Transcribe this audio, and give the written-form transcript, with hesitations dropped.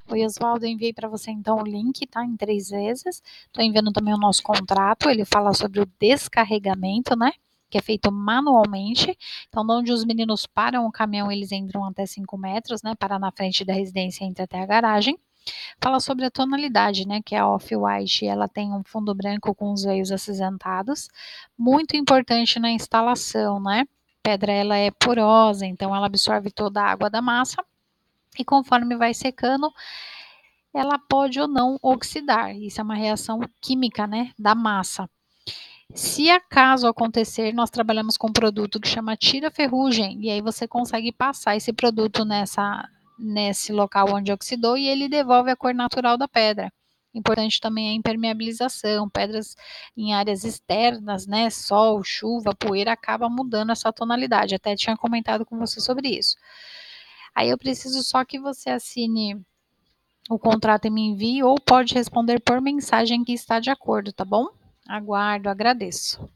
Oi, Oswaldo, eu enviei para você então o link, tá? Em 3 vezes. Estou enviando também o nosso contrato, ele fala sobre o descarregamento, né? Que é feito manualmente. Então, onde os meninos param o caminhão, eles entram até 5 metros, né? Para na frente da residência e entra até a garagem. Fala sobre a tonalidade, né? Que é a off-white, ela tem um fundo branco com os veios acinzentados. Muito importante na instalação, né? A pedra ela é porosa, então ela absorve toda a água da massa. E conforme vai secando, ela pode ou não oxidar. Isso é uma reação química, né, da massa. Se acaso acontecer, nós trabalhamos com um produto que chama tira-ferrugem, e aí você consegue passar esse produto nesse local onde oxidou e ele devolve a cor natural da pedra. Importante também a impermeabilização, pedras em áreas externas, né, sol, chuva, poeira, acaba mudando essa tonalidade. Até tinha comentado com você sobre isso. Aí eu preciso só que você assine o contrato e me envie ou pode responder por mensagem que está de acordo, tá bom? Aguardo, agradeço.